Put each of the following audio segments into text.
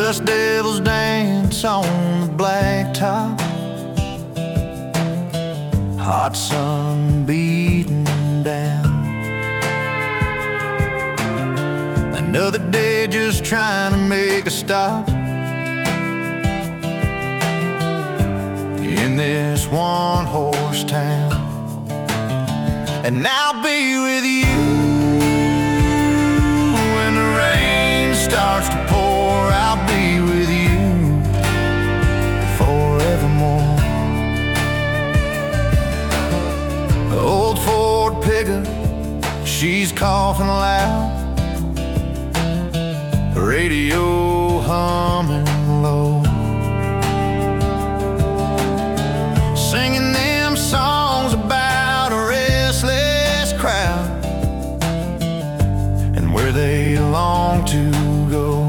just devil's dance on the blacktop. Hot sun beating down. Another day just trying to make a stop in this one-horse town. And I'll be with you when the rain starts to pour. I'll be with you forevermore. Old Ford pickup, she's coughing loud, radio humming low, singing them songs about a restless crowd and where they long to go.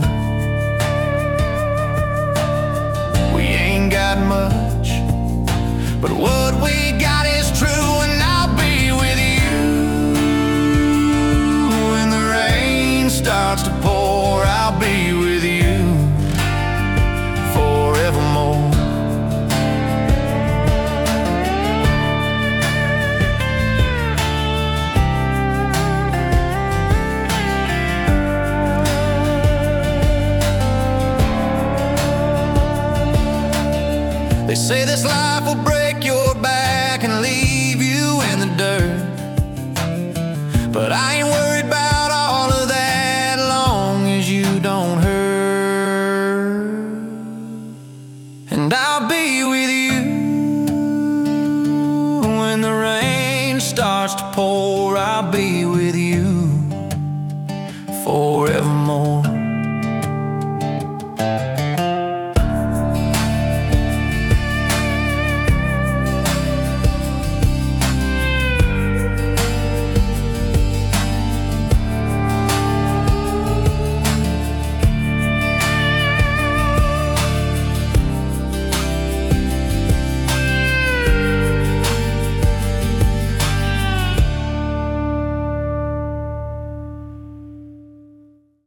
We ain't got much, but what we got is true. And I'll be with you when the rain starts to pour. I'll be with you forevermore. They say this life will break your back and leave you in the dirt, but I ain't worried about all of that long as you don't hurt. And I'll be with you when the rain starts to pour. I'll be with you forevermore.